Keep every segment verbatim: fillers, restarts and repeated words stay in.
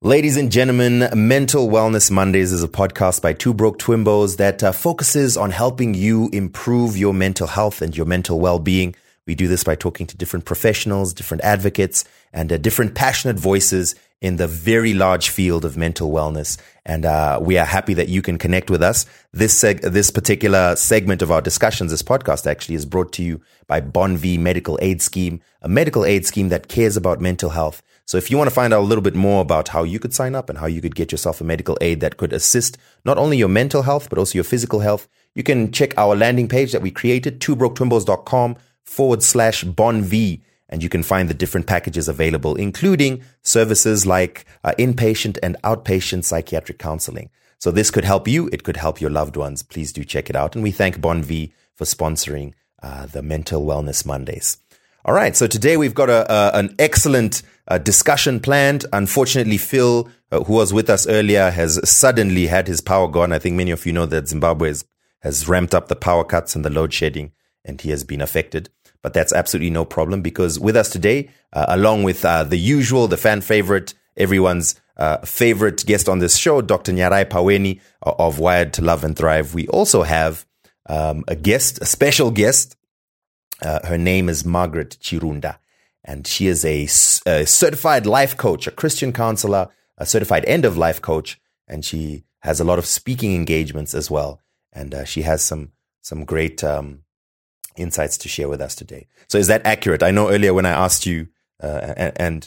Ladies and gentlemen, Mental Wellness Mondays is a podcast by Two Broke Twimbos that uh, focuses on helping you improve your mental health and your mental well-being. We do this by talking to different professionals, different advocates, and uh, different passionate voices in the very large field of mental wellness. And uh, we are happy that you can connect with us. This seg- this particular segment of our discussions, this podcast actually is brought to you by Bonvi Medical Aid Scheme, a medical aid scheme that cares about mental health. So if you want to find out a little bit more about how you could sign up and how you could get yourself a medical aid that could assist not only your mental health, but also your physical health, you can check our landing page that we created, twobroketwimbos.com forward slash bonv. And you can find the different packages available, including services like uh, inpatient and outpatient psychiatric counseling. So this could help you. It could help your loved ones. Please do check it out. And we thank Bonvi for sponsoring uh, the Mental Wellness Mondays. All right. So today we've got a, a an excellent uh, discussion planned. Unfortunately, Phil, uh, who was with us earlier, has suddenly had his power gone. I think many of you know that Zimbabwe has, has ramped up the power cuts and the load shedding, and he has been affected. But that's absolutely no problem, because with us today, uh, along with uh, the usual, the fan favorite, everyone's uh, favorite guest on this show, Doctor Nyarai Paweni of Wired to Love and Thrive, we also have um, a guest, a special guest. Uh, her name is Margaret Chirunda, and she is a, a certified life coach, a Christian counselor, a certified end-of-life coach, and she has a lot of speaking engagements as well. And uh, she has some some great um, insights to share with us today. So is that accurate? I know earlier when I asked you, uh, and, and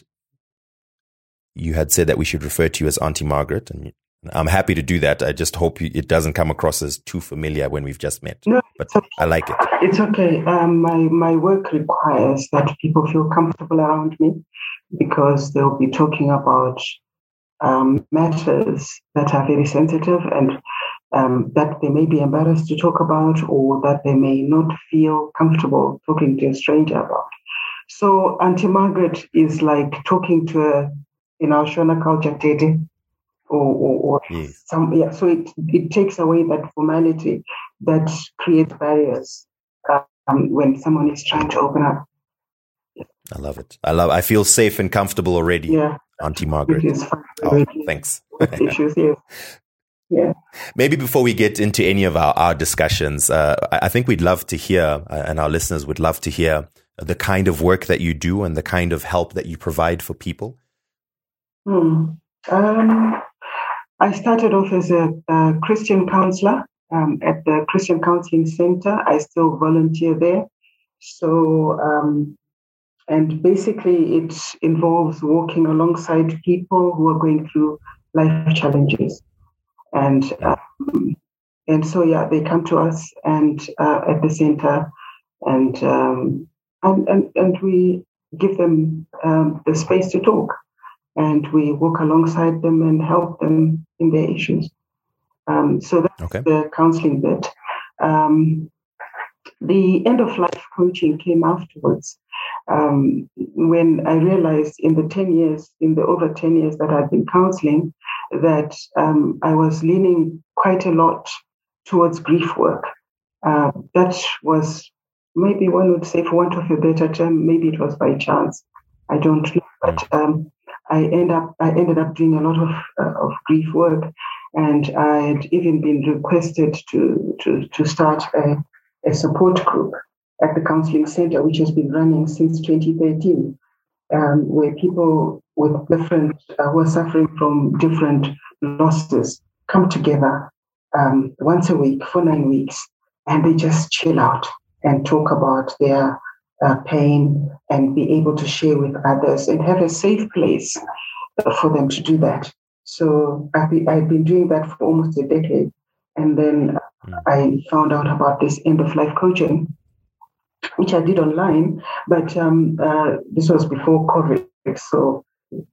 you had said that we should refer to you as Auntie Margaret, and I'm happy to do that. I just hope it doesn't come across as too familiar when we've just met. No, but okay. I like it. It's okay. Um, my, my work requires that people feel comfortable around me, because they'll be talking about um, matters that are very sensitive and um, that they may be embarrassed to talk about, or that they may not feel comfortable talking to a stranger about. So Auntie Margaret is like talking to a, in our Shona culture, Tete. Or, or, or yes. some, yeah. So it it takes away that formality that creates barriers um, when someone is trying to open up. I love it. I love. I feel safe and comfortable already. Yeah, Auntie Margaret. It is fun. Oh, thanks. Issues, yes. Yeah. Maybe before we get into any of our, our discussions, uh, I think we'd love to hear, uh, and our listeners would love to hear the kind of work that you do and the kind of help that you provide for people. Hmm. Um. I started off as a, a Christian counselor um, at the Christian Counseling Center. I still volunteer there. So, um, and basically it involves walking alongside people who are going through life challenges. And um, and so, yeah, they come to us and uh, at the center, and, um, and, and, and we give them um, the space to talk. And we walk alongside them and help them in their issues. Um, so that's okay. The counseling bit. Um, the end-of-life coaching came afterwards um, when I realized in the ten years, in the over ten years that I've been counseling, that um, I was leaning quite a lot towards grief work. Uh, that was, maybe one would say, for want of a better term, maybe it was by chance. I don't know, but um, I end up. I ended up doing a lot of uh, of grief work, and I had even been requested to to to start a, a support group at the counseling center, which has been running since twenty thirteen, um, where people with different uh, who are suffering from different losses come together um, once a week for nine weeks, and they just chill out and talk about their Uh, pain, and be able to share with others and have a safe place for them to do that. So I've been, I've been doing that for almost a decade. And then mm. I found out about this end-of-life coaching, which I did online, but um, uh, this was before COVID. So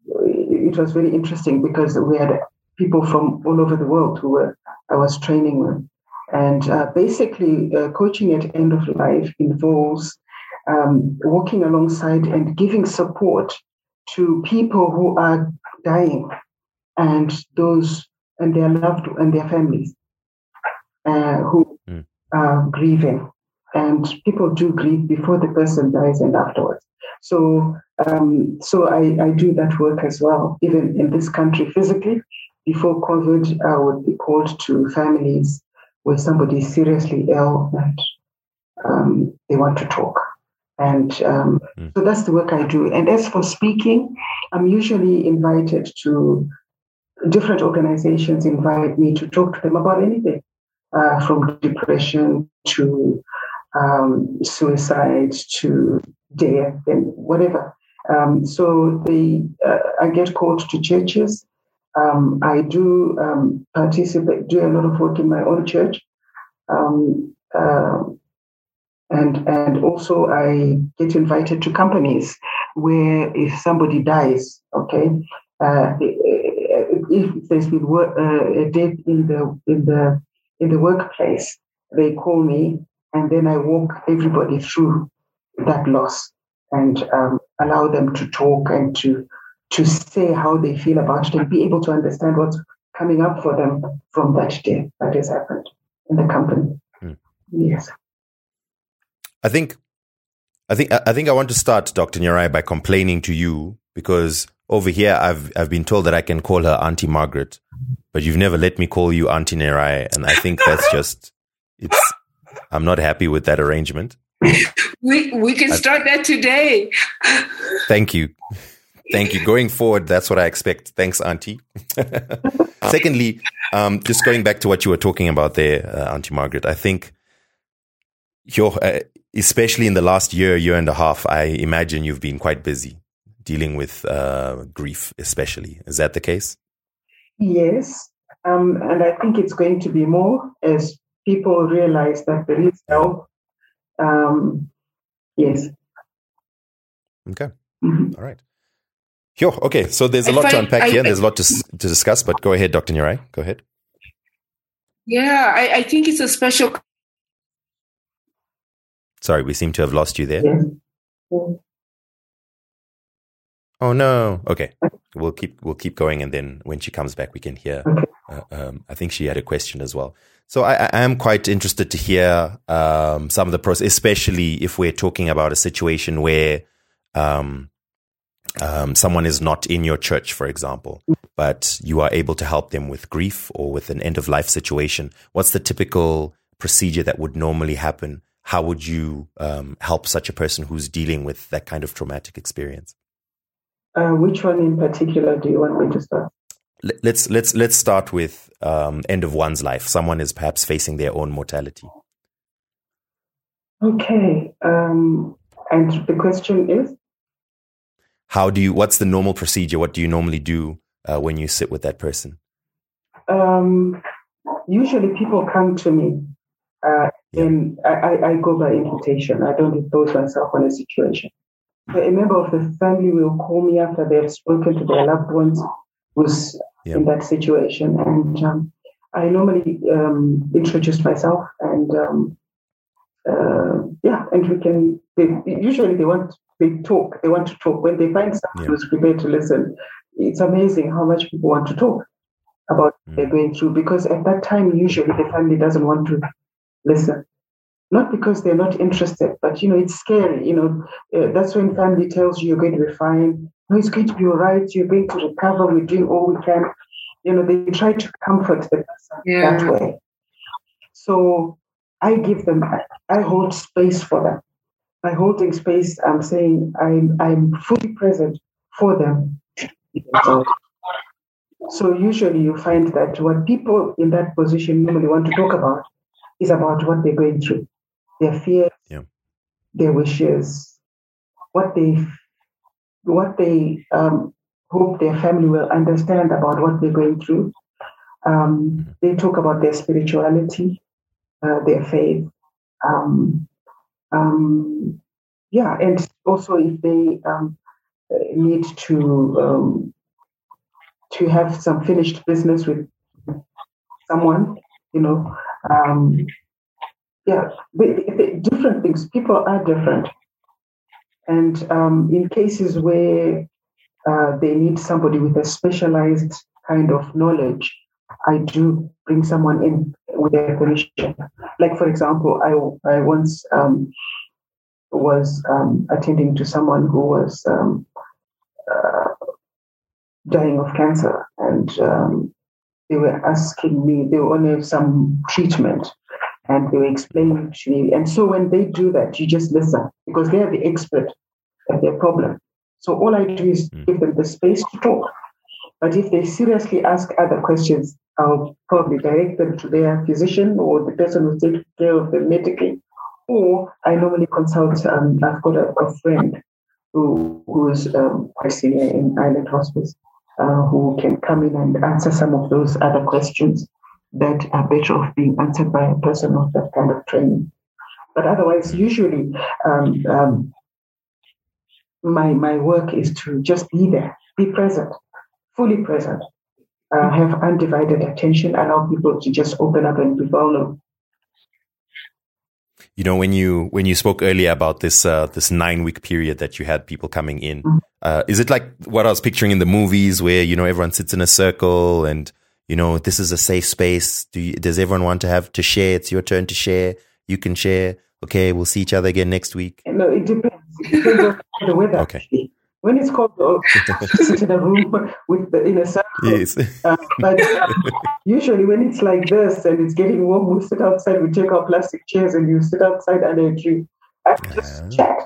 it was very interesting because we had people from all over the world who were I was training with. And uh, basically, uh, coaching at end of life involves Um, walking alongside and giving support to people who are dying and those and their loved and their families uh, who mm. are grieving. and people do grieve before the person dies and afterwards. So, um, so I, I do that work as well. Even in this country, physically, before COVID, I would be called to families where somebody is seriously ill and um, they want to talk. And um, mm. so that's the work I do. And as for speaking, I'm usually invited to different organizations, invite me to talk to them about anything, uh, from depression to um, suicide to death and whatever. Um, so they, uh, I get called to churches. Um, I do um, participate, do a lot of work in my own church. Um, uh, And and also I get invited to companies where if somebody dies, okay, uh, if there's been work, uh, a death in the in the in the workplace, they call me and then I walk everybody through that loss and um, allow them to talk and to to say how they feel about it and be able to understand what's coming up for them from that death that has happened in the company. Hmm. Yes. I think, I think, I think I want to start, Doctor Nyarai, by complaining to you because over here I've I've been told that I can call her Auntie Margaret, but you've never let me call you Auntie Nyarai, and I think that's just it's. I'm not happy with that arrangement. We we can start I, that today. Thank you, thank you. Going forward, that's what I expect. Thanks, Auntie. Secondly, um, just going back to what you were talking about there, uh, Auntie Margaret, I think you're. Uh, Especially in the last year, year and a half, I imagine you've been quite busy dealing with uh, grief, especially. Is that the case? Yes. Um, and I think it's going to be more as people realize that there is help. Um, yes. Okay. Mm-hmm. All right. Yo, okay. So there's a lot to unpack I, here. I, there's a lot to, to discuss, but go ahead, Doctor Nyarai. Go ahead. Yeah, I, I think it's a special... Sorry, we seem to have lost you there. Yes. Oh no. Okay, we'll keep we'll keep going, and then when she comes back, we can hear. Uh, um, I think she had a question as well. So I, I am quite interested to hear um, some of the process, especially if we're talking about a situation where um, um, someone is not in your church, for example, but you are able to help them with grief or with an end of life situation. What's the typical procedure that would normally happen? How would you um, help such a person who's dealing with that kind of traumatic experience? Uh, which one in particular do you want me to start? Let's let's let's start with um, end of one's life. Someone is perhaps facing their own mortality. Okay, um, and the question is, how do you? What's the normal procedure? What do you normally do uh, when you sit with that person? Um, usually, people come to me. Uh, Yeah. And I, I go by invitation. I don't impose myself on a situation. A member of the family will call me after they have spoken to their loved ones who's yeah. in that situation. And um, I normally um, introduce myself and um, uh, yeah, and we can, they, usually they want, they talk, they want to talk. When they find someone yeah. who's prepared to listen, it's amazing how much people want to talk about what mm. they're going through, because at that time, usually the family doesn't want to listen, not because they're not interested, but, you know, it's scary. You know, uh, that's when family tells you you're going to be fine. No, it's going to be all right. You're going to recover. We're doing all we can. You know, they try to comfort the person yeah. that way. So I give them, I hold space for them. By holding space, I'm saying I'm, I'm fully present for them. So usually you find that what people in that position normally want to talk about is about what they're going through, their fears, yeah. their wishes, what they what they um, hope their family will understand about what they're going through. Um, they talk about their spirituality, uh, their faith, um, um, yeah, and also if they um, need to um, to have some finished business with someone, you know. Um, yeah, they, they, different things. People are different. And um, in cases where uh, they need somebody with a specialized kind of knowledge, I do bring someone in with their permission. Like, for example, I, I once um, was um, attending to someone who was um, uh, dying of cancer, and um, they were asking me, they were on some treatment, and they were explaining to me. And so when they do that, you just listen, because they are the expert at their problem. So all I do is give them the space to talk. But if they seriously ask other questions, I'll probably direct them to their physician or the person who takes care of them medically. Or I normally consult, um, I've got a, a friend who who's um, quite senior in Island Hospice, uh, who can come in and answer some of those other questions that are better off being answered by a person of that kind of training. But otherwise, usually, um, um, my my work is to just be there, be present, fully present, uh, have undivided attention, allow people to just open up and be vulnerable. You know, when you when you spoke earlier about this uh, this nine week period that you had people coming in, mm-hmm. uh, is it like what I was picturing in the movies, where you know everyone sits in a circle and you know this is a safe space? Do you, does everyone want to have to share? It's your turn to share. You can share. Okay, we'll see each other again next week. No, it depends. It depends on the weather. Okay. Actually. When it's cold, sit in a room with the, in a circle. Yes. Uh, but um, usually when it's like this and it's getting warm, we sit outside, we take our plastic chairs and you sit outside under a tree and just uh, chat.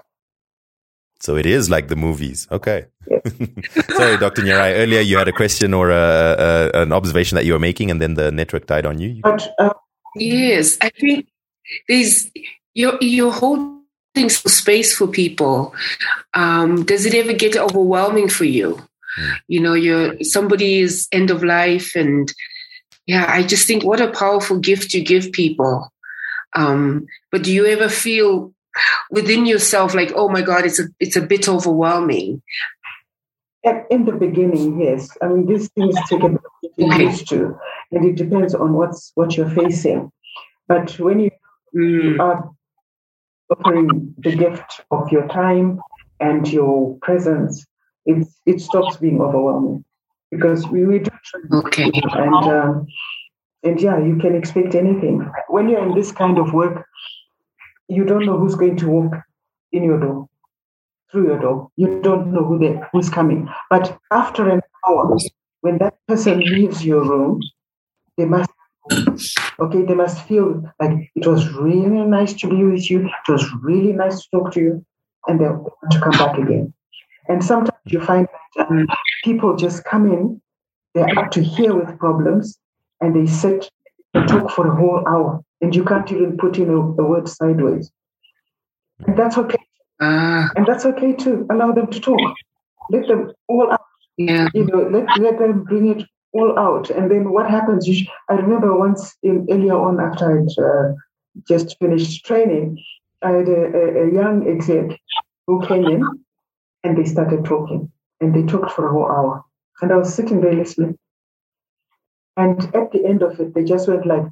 So it is like the movies. Okay. Yes. Sorry, Doctor Nyarai, earlier you had a question or a, a, an observation that you were making and then the network died on you. But, uh, yes, I think there's your your whole space for people. Um, does it ever get overwhelming for you? Mm. You know, you're somebody's end of life, and yeah, I just think what a powerful gift you give people. Um, but do you ever feel within yourself like, oh my God, it's a it's a bit overwhelming? In the beginning, yes. I mean, these things take a bit of getting used to, and it depends on what's what you're facing. But when you mm. are offering the gift of your time and your presence, it it stops being overwhelming, because we, we do okay and um, and yeah, you can expect anything. When you're in this kind of work, you don't know who's going to walk in your door, through your door. You don't know who they who's coming. But after an hour, when that person leaves your room, they must Okay, they must feel like it was really nice to be with you. It was really nice to talk to you, and they want to come back again. And sometimes you find that um, people just come in, they're up to here with problems, and they sit and talk for a whole hour, and you can't even put in a, a word sideways. And that's okay. Uh, and that's okay too. Allow them to talk. Let them all out. Yeah. You know, let let them bring it all out. And then what happens, you, I remember once in, earlier on after I'd uh, just finished training, I had a, a, a young exec who came in and they started talking, and they talked for a whole hour, and I was sitting there listening, and at the end of it they just went like,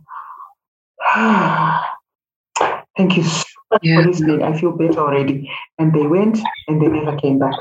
ah, thank you so much yeah. for listening, I feel better already. And they went and they never came back.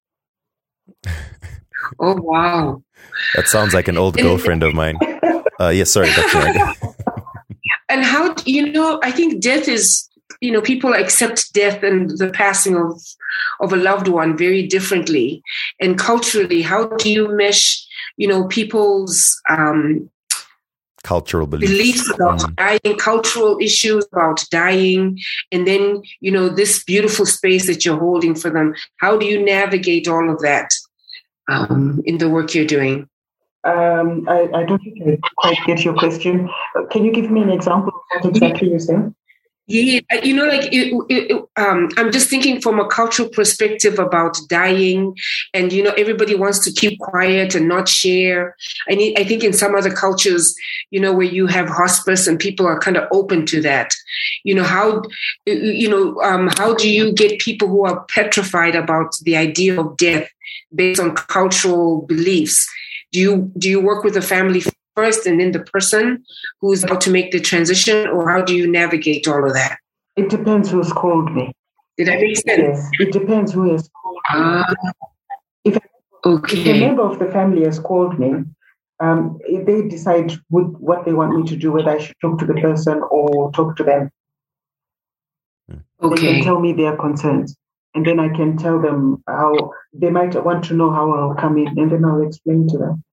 Oh wow, that sounds like an old girlfriend of mine. Uh, yes, sorry, Doctor And how, you know, I think death is, you know, people accept death and the passing of of a loved one very differently. And culturally, how do you mesh, you know, people's um, cultural beliefs, beliefs about mm. dying, cultural issues about dying, and then, you know, this beautiful space that you're holding for them? How do you navigate all of that um, in the work you're doing? Um, I, I don't think I quite get your question. Can you give me an example of what exactly you're saying? Yeah, you know, like it, it, um, I'm just thinking from a cultural perspective about dying, and you know, everybody wants to keep quiet and not share. I need, I think in some other cultures, you know, where you have hospice and people are kind of open to that. You know, how, you know, um, how do you get people who are petrified about the idea of death based on cultural beliefs? Do you do you work with the family first and then the person who's about to make the transition, or how do you navigate all of that? It depends who's called me. Did I make sense? Yes, it depends who has called me. Uh, if, okay. if a member of the family has called me, um, they decide what, what they want me to do, whether I should talk to the person or talk to them. Okay. They can tell me their concerns, and then I can tell them how they might want to know how I'll come in, and then I'll explain to them.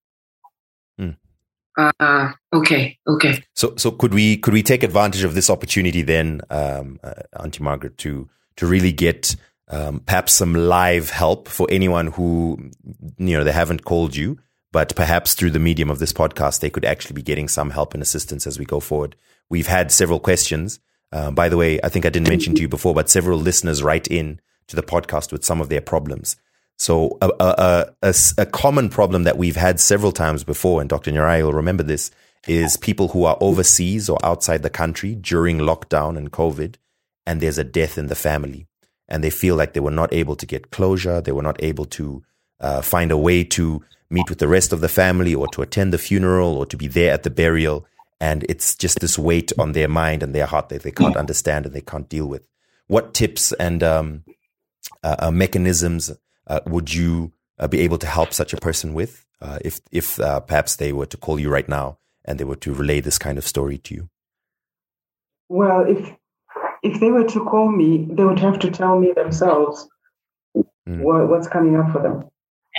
Uh, okay, okay. So, so could we could we take advantage of this opportunity then, um, uh, Auntie Margaret, to to really get um, perhaps some live help for anyone who, you know, they haven't called you, but perhaps through the medium of this podcast, they could actually be getting some help and assistance as we go forward. We've had several questions. Uh, by the way, I think I didn't mention to you before, but several listeners write in to the podcast with some of their problems. So a, a, a, a common problem that we've had several times before, and Doctor Nyarai will remember this, is people who are overseas or outside the country during lockdown and COVID, and there's a death in the family, and they feel like they were not able to get closure, they were not able to uh, find a way to meet with the rest of the family or to attend the funeral or to be there at the burial, and it's just this weight on their mind and their heart that they can't understand and they can't deal with. What tips and um, uh, uh, mechanisms Uh, would you uh, be able to help such a person with uh, if if uh, perhaps they were to call you right now and they were to relay this kind of story to you? Well, if if they were to call me, they would have to tell me themselves mm. what, what's coming up for them.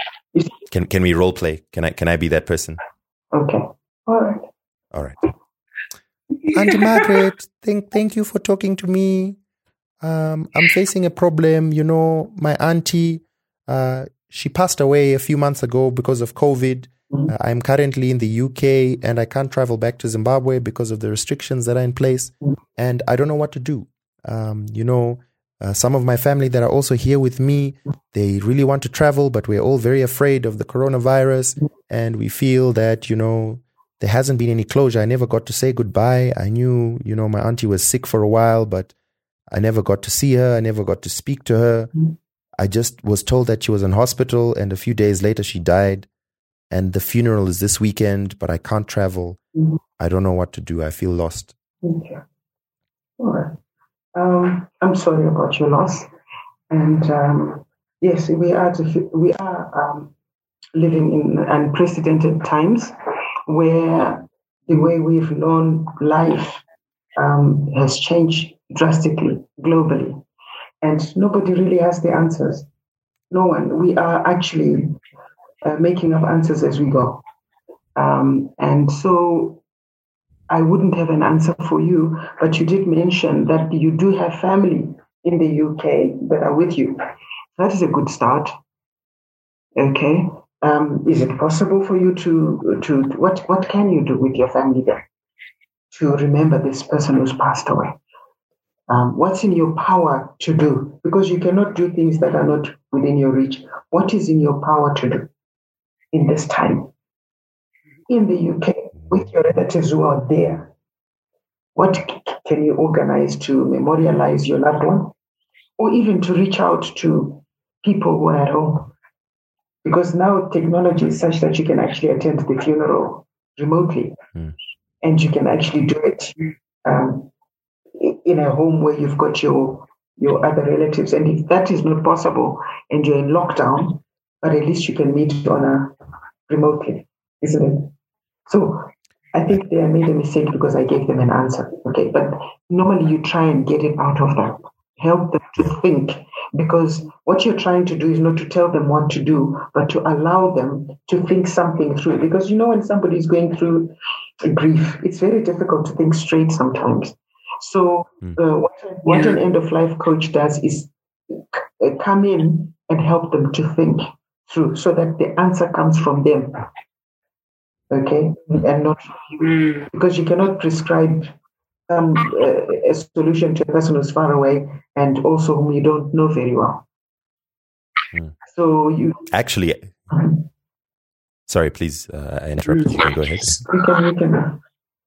Can can we role play? Can I can I be that person? Okay. All right. All right. Auntie Margaret, thank thank you for talking to me. Um, I'm facing a problem. You know, my auntie. Uh, she passed away a few months ago because of COVID. Mm-hmm. Uh, I'm currently in the U K and I can't travel back to Zimbabwe because of the restrictions that are in place. Mm-hmm. And I don't know what to do. Um, you know, uh, some of my family that are also here with me, they really want to travel, but we're all very afraid of the coronavirus. Mm-hmm. And we feel that, you know, there hasn't been any closure. I never got to say goodbye. I knew, you know, my auntie was sick for a while, but I never got to see her. I never got to speak to her. Mm-hmm. I just was told that she was in hospital and a few days later she died, and the funeral is this weekend, but I can't travel. Mm-hmm. I don't know what to do. I feel lost. Okay. All right. Um, I'm sorry about your loss. And um, yes, we are, to, we are um, living in unprecedented times where the way we've known life um, has changed drastically, globally. And nobody really has the answers. No one. We are actually uh, making up answers as we go. Um, and so I wouldn't have an answer for you, but you did mention that you do have family in the U K that are with you. That is a good start. Okay. Um, is it possible for you to, to what, what can you do with your family there to remember this person who's passed away? Um, what's in your power to do? Because you cannot do things that are not within your reach. What is in your power to do in this time? In the U K, with your relatives who are there, what can you organize to memorialize your loved one? Or even to reach out to people who are at home? Because now technology is such that you can actually attend the funeral remotely. Mm. And you can actually do it um, in a home where you've got your your other relatives. And if that is not possible and you're in lockdown, but at least you can meet on a remotely, isn't it? So I think they made a mistake because I gave them an answer. Okay, but normally you try and get it out of them, help them to think, because what you're trying to do is not to tell them what to do, but to allow them to think something through. Because you know, when somebody is going through grief, it's very difficult to think straight sometimes. So uh, what, what yeah. an end-of-life coach does is come in and help them to think through so that the answer comes from them, okay, and not from you. Because you cannot prescribe um, uh, a solution to a person who's far away and also whom you don't know very well. Mm. So you... Actually, mm-hmm. sorry, please, uh, I interrupted you. Go ahead. We can, we can.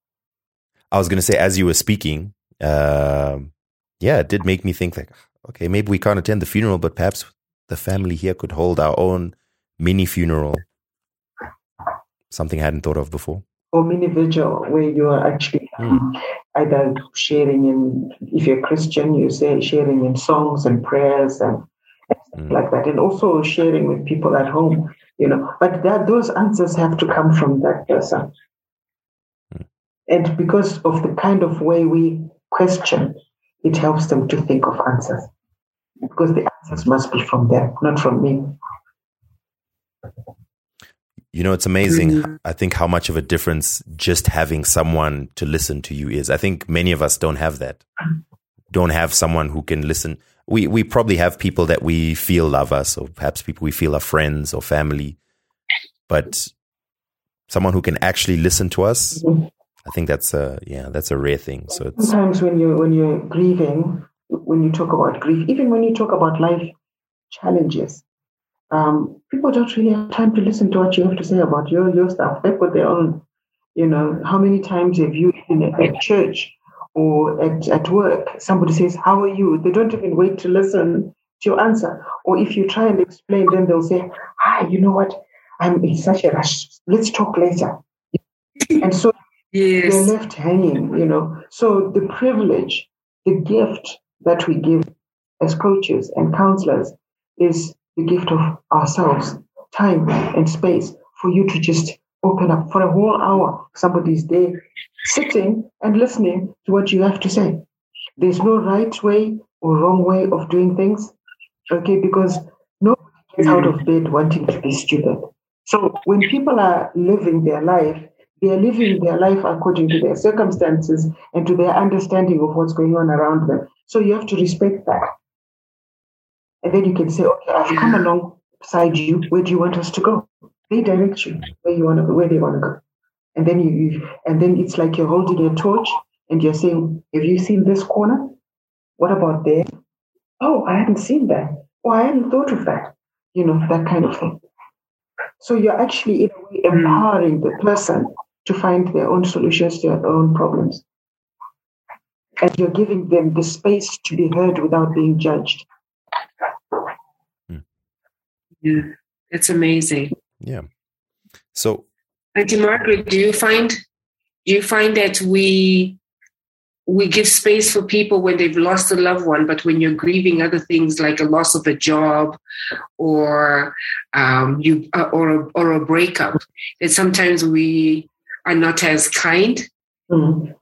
I was going to say, as you were speaking, uh, yeah, it did make me think like, okay, maybe we can't attend the funeral, but perhaps the family here could hold our own mini funeral. Something I hadn't thought of before. Or mini vigil, where you are actually um, mm. either sharing in, if you're Christian, you say sharing in songs and prayers and mm. like that, and also sharing with people at home you know, but that those answers have to come from that person. Mm. And because of the kind of way we question, it helps them to think of answers. Because the answers must be from them, not from me. You know, it's amazing, mm-hmm. I think, how much of a difference just having someone to listen to you is. I think many of us don't have that. Don't have someone who can listen. We we probably have people that we feel love us, or perhaps people we feel are friends or family. But someone who can actually listen to us, mm-hmm. I think that's a yeah, that's a rare thing. So it's, sometimes when you when you're grieving, when you talk about grief, even when you talk about life challenges, um, people don't really have time to listen to what you have to say about your your stuff. They've got their own, you know. How many times have you in a, at church or at, at work, somebody says, "How are you?" They don't even wait to listen to your answer. Or if you try and explain, then they'll say, "Hi, you know what? I'm in such a rush. Let's talk later." And so yes. They're left hanging, you know. So the privilege, the gift that we give as coaches and counselors is the gift of ourselves, time and space for you to just open up for a whole hour. Somebody's there sitting and listening to what you have to say. There's no right way or wrong way of doing things, okay, because nobody gets out of bed wanting to be stupid. So when people are living their life, they are living their life according to their circumstances and to their understanding of what's going on around them. So you have to respect that. And then you can say, okay, I've come alongside you. Where do you want us to go? They direct you where you want to go, where they want to go. And then you, you and then it's like you're holding a torch and you're saying, have you seen this corner? What about there? Oh, I hadn't seen that. Oh, I hadn't thought of that. You know, that kind of thing. So you're actually in a way empowering the person to find their own solutions to their own problems. And you're giving them the space to be heard without being judged. Yeah, it's amazing. Yeah. So, Auntie Margaret, do you find do you find that we we give space for people when they've lost a loved one, but when you're grieving other things like a loss of a job or um, you uh, or a, or a breakup, that sometimes we are not as kind, mm.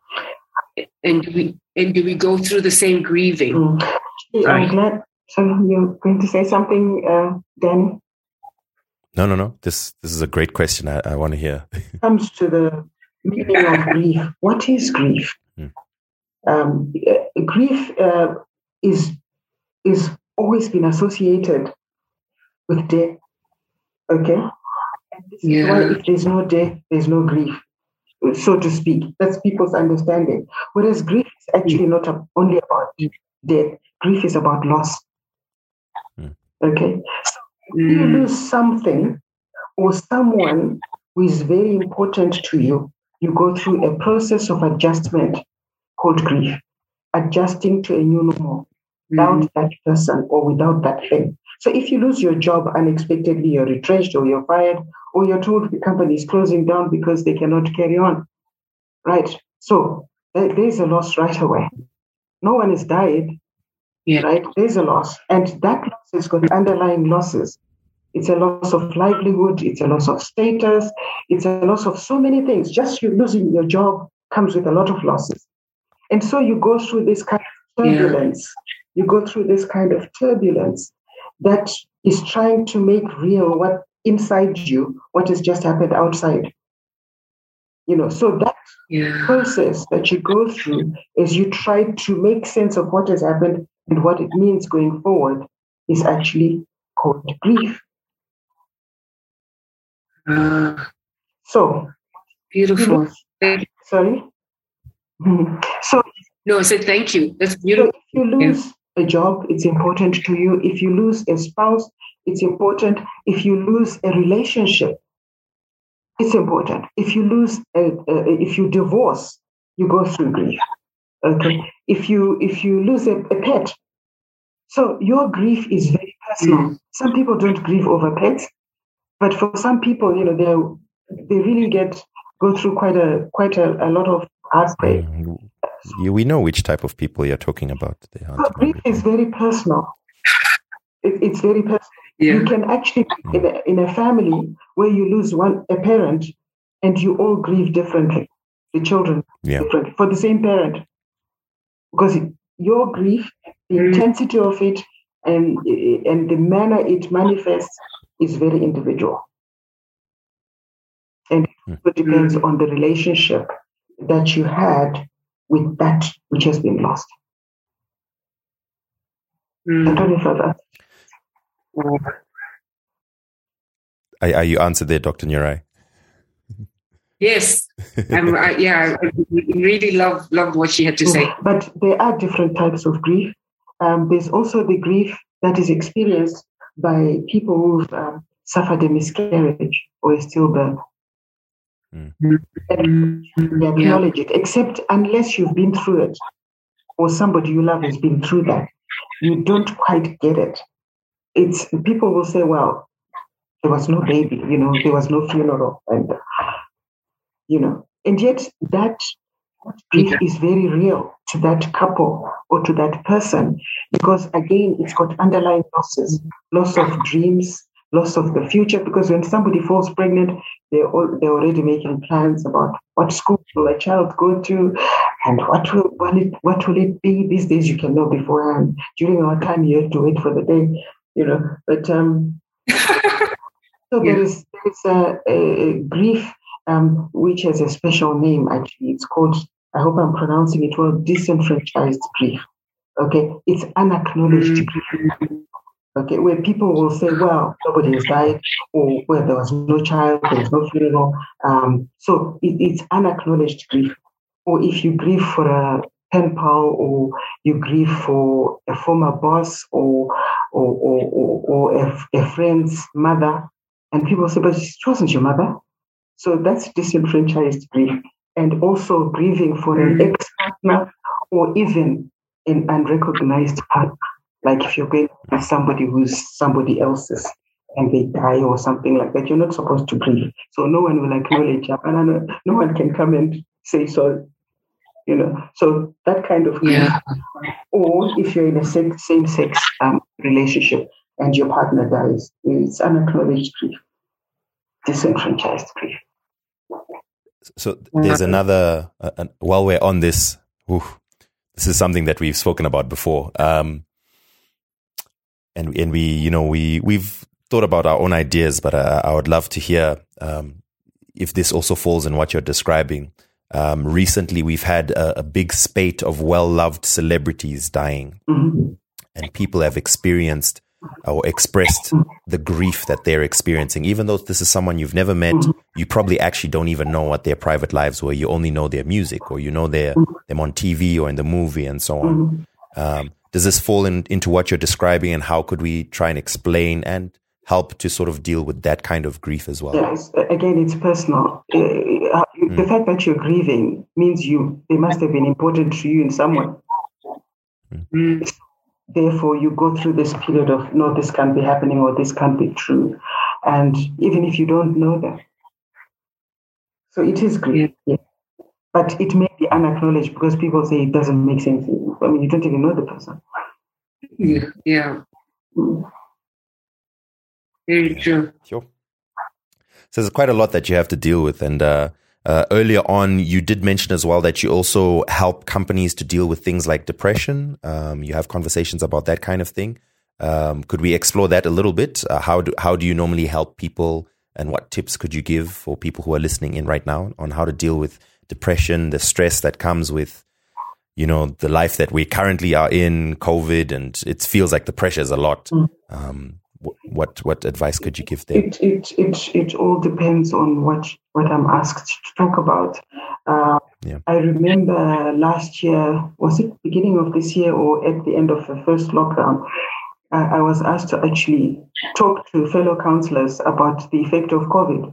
and we and do we go through the same grieving? Mm. I'm glad. So you're going to say something, uh, Danny? No, no, no. This this is a great question. I, I want to hear. Comes to the meaning of grief. What is grief? Mm. Um, uh, grief uh, is is always been associated with death. Okay, and this yeah. is why if there's no death, there's no grief, so to speak. That's people's understanding. Whereas grief is actually not a, only about death. Grief is about loss. Mm. Okay, so if you lose something or someone who is very important to you, you go through a process of adjustment called grief, adjusting to a new normal without mm. that person or without that thing. So if you lose your job unexpectedly, you're retrenched or you're fired, or you're told the company is closing down because they cannot carry on, right? So there's a loss right away. No one has died, yeah. right? There's a loss. And that loss has got underlying losses. It's a loss of livelihood. It's a loss of status. It's a loss of so many things. Just you losing your job comes with a lot of losses. And so you go through this kind of turbulence. Yeah. You go through this kind of turbulence that is trying to make real what inside you, what has just happened outside. You know, so that yeah. process that you go through as you try to make sense of what has happened and what it means going forward is actually called grief. Uh, so beautiful. Lose, sorry. So no, I said thank you. That's beautiful. So if you lose yeah. a job, it's important to you. If you lose a spouse, it's important. If you lose a relationship, it's important. If you lose, a, a, if you divorce, you go through grief. Okay. If you if you lose a, a pet, so your grief is very personal. Mm. Some people don't grieve over pets, but for some people, you know, they they really get go through quite a quite a, a lot of heartbreak. Mm. You, we know which type of people you're talking about. So grief is very personal. It, it's very personal. Yeah. You can actually be in a, in a family where you lose one a parent, and you all grieve differently. The children Yeah. differently for the same parent, because your grief, the Mm. intensity of it, and and the manner it manifests is very individual, and it depends Mm. on the relationship that you had with that which has been lost. Mm. I don't know if I've answered. Are, are you answered there, Doctor Nurai? Yes, I'm, I, yeah, I really love loved what she had to say. But there are different types of grief. Um, there's also the grief that is experienced by people who've um, suffered a miscarriage or a stillbirth. Mm. And they acknowledge yeah. it, except unless you've been through it or somebody you love has been through that, you don't quite get it. It's people will say, well, there was no baby, you know, there was no funeral, and you know, and yet that grief is very real to that couple or to that person, because again, it's got underlying losses, loss of dreams, loss of the future. Because when somebody falls pregnant, they're all, they're already making plans about what school will a child go to, and what will what it what will it be. These days, you can know beforehand. During our time, you have to wait for the day, you know. But um, so yeah. there is there is a, a grief. Um, which has a special name, actually. It's called, I hope I'm pronouncing it well, disenfranchised grief. Okay, it's unacknowledged grief. Okay, where people will say, well, nobody has died, or where there was no child, there was no funeral. Um, so it, it's unacknowledged grief. Or if you grieve for a pen pal, or you grieve for a former boss, or or or, or, or a, a friend's mother, and people say, but it wasn't your mother. So that's disenfranchised grief, and also grieving for an ex-partner or even an unrecognized partner. Like if you're going with somebody who's somebody else's and they die or something like that, you're not supposed to grieve. So no one will acknowledge you, and no one can come and say sorry. You know, so that kind of grief. Yeah. Or if you're in a same-sex um, relationship and your partner dies, it's unacknowledged grief, disenfranchised grief. So there's another, uh, uh, while we're on this, whew, this is something that we've spoken about before. Um, and, and we, you know, we, we've thought about our own ideas, but uh, I would love to hear um, if this also falls in what you're describing. Um, recently, we've had a, a big spate of well-loved celebrities dying, mm-hmm. and people have experienced or expressed the grief that they're experiencing. Even though this is someone you've never met, you probably actually don't even know what their private lives were. You only know their music, or you know their, them on T V or in the movie and so on. Um, does this fall in, into what you're describing, and how could we try and explain and help to sort of deal with that kind of grief as well? Yes, again, it's personal. Uh, uh, mm. The fact that you're grieving means you they must have been important to you in some way. Mm. Therefore, you go through this period of, no, this can't be happening, or this can't be true. And even if you don't know them. So it is grief. Yeah. But it may be unacknowledged because people say it doesn't make sense. I mean, you don't even know the person. Yeah. yeah. Mm. Very true. Sure. So there's quite a lot that you have to deal with. And uh, uh, earlier on, you did mention as well that you also help companies to deal with things like depression. Um, you have conversations about that kind of thing. Um, could we explore that a little bit? Uh, how do how do you normally help people, and what tips could you give for people who are listening in right now on how to deal with depression, the stress that comes with, you know, the life that we currently are in, COVID, and it feels like the pressure is a lot. Um, What what advice could you give there? It it it it all depends on what what I'm asked to talk about. Uh, yeah. I remember last year, was it beginning of this year or at the end of the first lockdown, uh, I was asked to actually talk to fellow counselors about the effect of COVID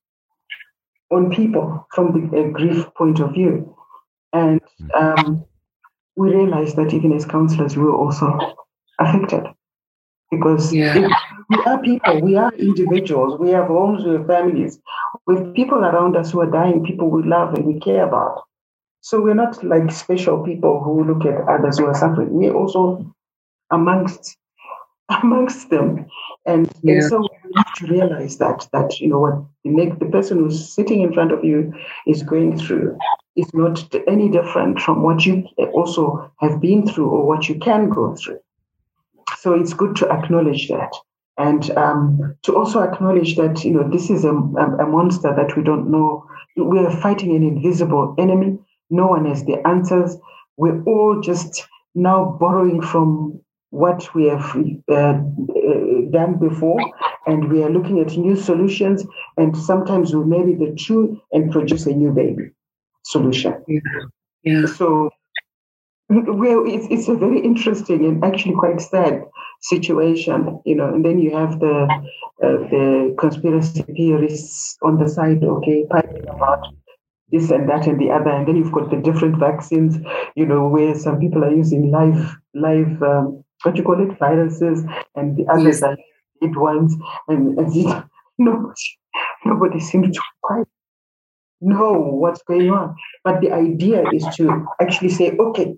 on people from the uh, grief point of view, and um, we realized that even as counselors, we were also affected. Because yeah. we are people, we are individuals, we have homes, we have families, with people around us who are dying, people we love and we care about. So we're not like special people who look at others who are suffering. We're also amongst amongst them. And, Yeah. and so we have to realize that, that, you know, what the, next, the person who's sitting in front of you is going through is not any different from what you also have been through or what you can go through. So it's good to acknowledge that. And um, to also acknowledge that, you know, this is a, a, a monster that we don't know. We are fighting an invisible enemy. No one has the answers. We're all just now borrowing from what we have uh, uh, done before, and we are looking at new solutions. And sometimes we marry the two and produce a new baby solution. Yeah. Yeah. So, well, it's it's a very interesting and actually quite sad situation, you know. And then you have the uh, the conspiracy theorists on the side, okay, piping about this and that and the other, and then you've got the different vaccines, you know, where some people are using live live um, what you call it, viruses, and the others yes. are dead ones, and, and you know, nobody seems to quite know what's going on. But the idea is to actually say, okay,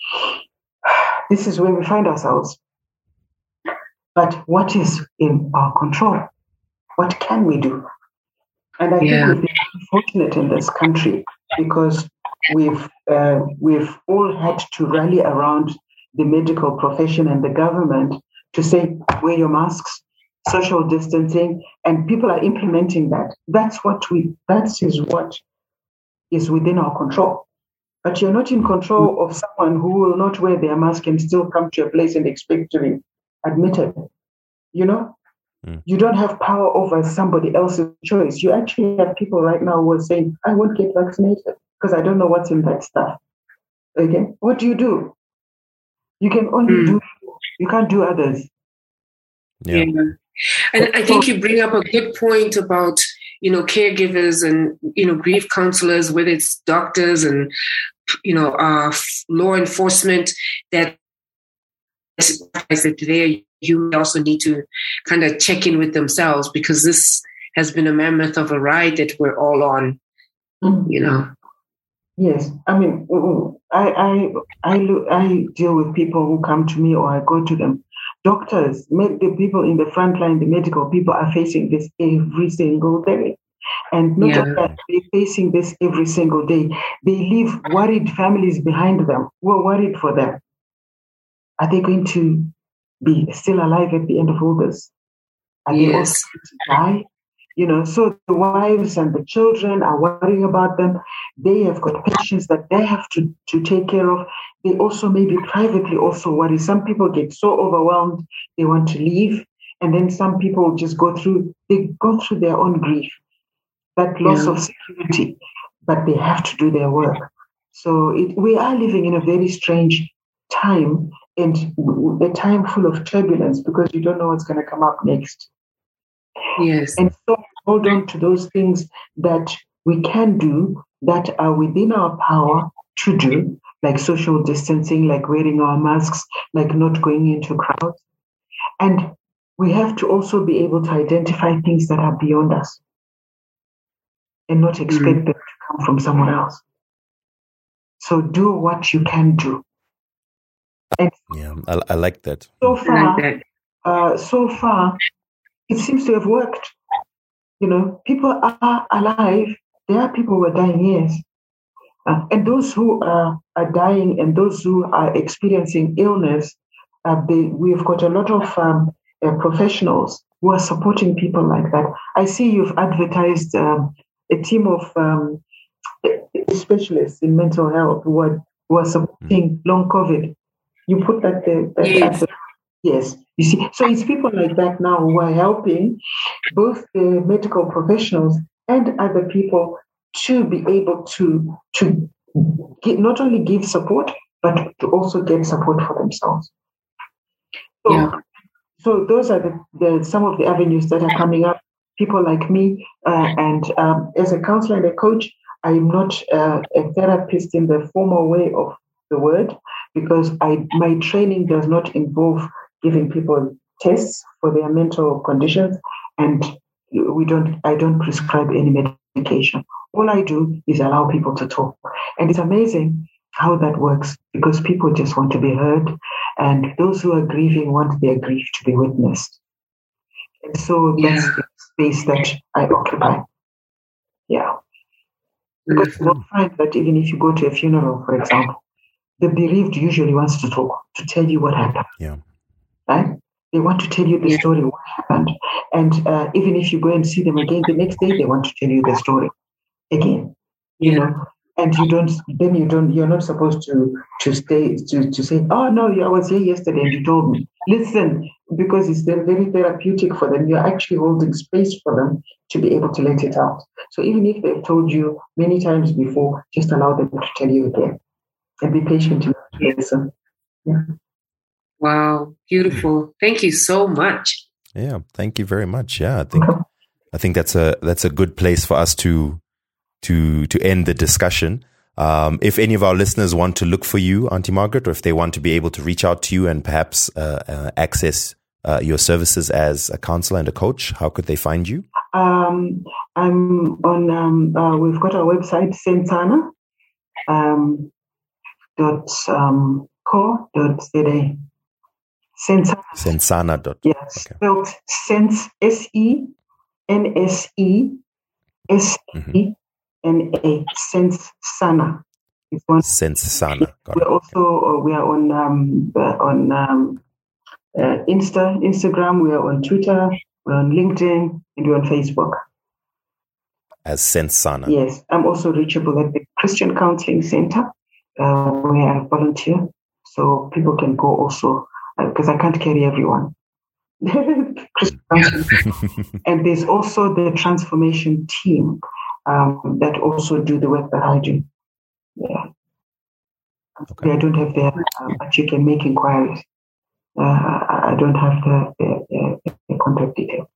this is where we find ourselves. But what is in our control? What can we do? And I yeah. think we've been fortunate in this country because we've uh, we've all had to rally around the medical profession and the government to say, wear your masks, social distancing, and people are implementing that. That's what we. That is what is within our control. But you're not in control of someone who will not wear their mask and still come to a place and expect to be admitted. You know, mm. you don't have power over somebody else's choice. You actually have people right now who are saying, I won't get vaccinated because I don't know what's in that stuff. Okay, what do you do? You can only mm. do, you can't do others. Yeah. yeah. And I think you bring up a good point about, you know, caregivers and, you know, grief counselors, whether it's doctors and, you know, uh, law enforcement, that that there you also need to kind of check in with themselves, because this has been a mammoth of a ride that we're all on, mm-hmm. you know. Yes, I mean, I I I look, I deal with people who come to me or I go to them. Doctors, the people in the front line, the medical people are facing this every single day. And not yeah. only that, they're facing this every single day. They leave worried families behind them who are worried for them. Are they going to be still alive at the end of all this? Are yes. they also going to die? You know, so the wives and the children are worrying about them. They have got patients that they have to, to take care of. They also maybe privately also worry. Some people get so overwhelmed, they want to leave. And then some people just go through, they go through their own grief, that loss yeah. of security, but they have to do their work. So it, we are living in a very strange time, and a time full of turbulence, because you don't know what's going to come up next. Yes. And so hold on to those things that we can do, that are within our power to do, like social distancing, like wearing our masks, like not going into crowds. And we have to also be able to identify things that are beyond us and not expect mm-hmm. them to come from someone else. So do what you can do. And yeah, I, I like that. So far, uh, so far, it seems to have worked. You know, people are alive. There are people who are dying, yes. Uh, and those who are, are dying and those who are experiencing illness, uh, they, we've got a lot of um, uh, professionals who are supporting people like that. I see you've advertised um, a team of um, specialists in mental health who are, who are supporting mm. long COVID. You put that there. That yes. Yes, you see, so it's people like that now who are helping both the medical professionals and other people to be able to to get, not only give support, but to also get support for themselves. So, yeah. so those are the, the some of the avenues that are coming up. People like me, uh, and um, as a counselor and a coach, I am not uh, a therapist in the formal way of the word, because I my training does not involve giving people tests for their mental conditions, and we don't. I don't prescribe any medication. All I do is allow people to talk, and it's amazing how that works, because people just want to be heard, and those who are grieving want their grief to be witnessed. And so that's Yeah. the space that I occupy. Yeah. Because Mhm. you'll find that even if you go to a funeral, for example, the bereaved usually wants to talk, to tell you what happened. Yeah. Right? They want to tell you the Yeah. story, what happened. And uh, even if you go and see them again the next day, they want to tell you the story again. You Yeah. know, and you don't, then you don't, you're not supposed to to stay, to, to say, oh, no, I was here yesterday and you told me. Listen, because it's then very therapeutic for them. You're actually holding space for them to be able to let it out. So even if they've told you many times before, just allow them to tell you again and be patient to listen. Yeah. Wow. Beautiful. Thank you so much. Yeah. Thank you very much. Yeah. I think, I think that's a, that's a good place for us to, to, to end the discussion. Um, if any of our listeners want to look for you, Auntie Margaret, or if they want to be able to reach out to you and perhaps uh, uh, access uh, your services as a counselor and a coach, how could they find you? Um, I'm on, um, uh, we've got our website, Sensana, um, dot, um, co, dot, za. Sensana. Sensana. Dot, Yes, okay. spelled Sense, S E N S E S E N A, Sensana. It's one. Sensana. Got We're it. also, uh, we are on, um, uh, on um, uh, Insta, Instagram, we are on Twitter, we're on LinkedIn, and we're on Facebook. As Sensana. Yes, I'm also reachable at the Christian Counseling Center, uh, where I volunteer. So people can go also, because uh, I can't carry everyone. Christian Counseling. And there's also the transformation team um, that also do the work that I do. Yeah. Okay. I don't have the, uh, but you can make inquiries. Uh, I don't have the, the, the, the contact detail.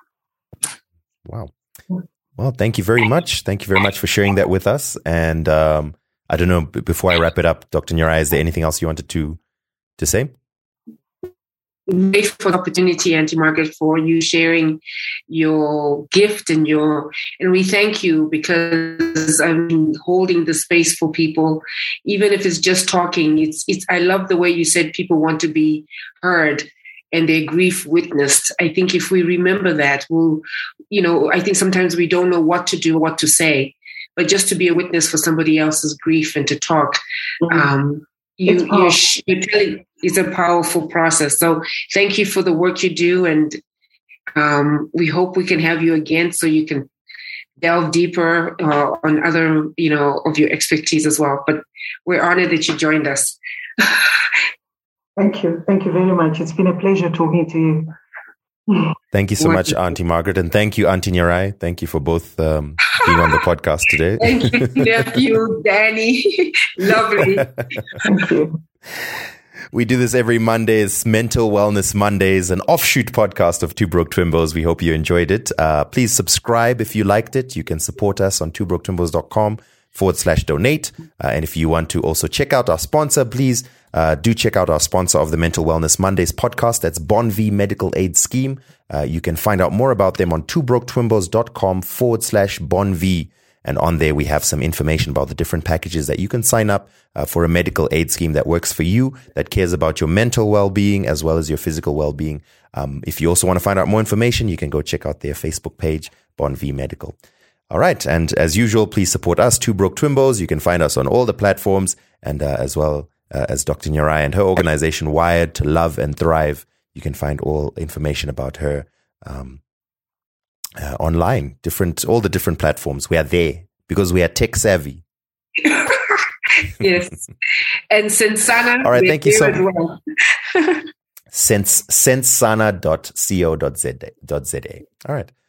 Wow. Well, thank you very much. Thank you very much for sharing that with us. And um, I don't know, b- before I wrap it up, Doctor Nyarai, is there anything else you wanted to to say? Grateful for the opportunity, Auntie Margaret, for you sharing your gift and your, and we thank you because I'm holding the space for people, even if it's just talking. It's, it's, I love the way you said people want to be heard and their grief witnessed. I think if we remember that, we'll, you know, I think sometimes we don't know what to do, what to say, but just to be a witness for somebody else's grief and to talk. Mm-hmm. Um, You, you're, you're telling it's a powerful process. So thank you for the work you do. And um, we hope we can have you again so you can delve deeper uh, on other, you know, of your expertise as well. But we're honored that you joined us. Thank you. Thank you very much. It's been a pleasure talking to you. Thank you so much, Auntie Margaret. And thank you, Auntie Nyarai. Thank you for both um, being on the podcast today. Thank you, nephew, Danny. Lovely. Thank you. We do this every Monday. It's Mental Wellness Mondays, an offshoot podcast of Two Broke Twimbos. We hope you enjoyed it. Uh, please subscribe if you liked it. You can support us on two broke twimbos dot com forward slash donate. Uh, and if you want to also check out our sponsor, please uh, do check out our sponsor of the Mental Wellness Mondays podcast. That's Bonvi Medical Aid Scheme. Uh, you can find out more about them on two broke twimbos dot com forward slash Bonvi. And on there, we have some information about the different packages that you can sign up uh, for a medical aid scheme that works for you, that cares about your mental well-being as well as your physical well-being. Um, if you also want to find out more information, you can go check out their Facebook page, Bonvi Medical. All right. And as usual, please support us, Two Broke Twimbos. You can find us on all the platforms, and uh, as well uh, as Doctor Nyarai and her organization, Wired to Love and Thrive. You can find all information about her um Uh, online, different, all the different platforms. We are there because we are tech savvy. Yes. And Sensana. All right, thank you so much. Well. Sense, sensana dot co dot za. All right.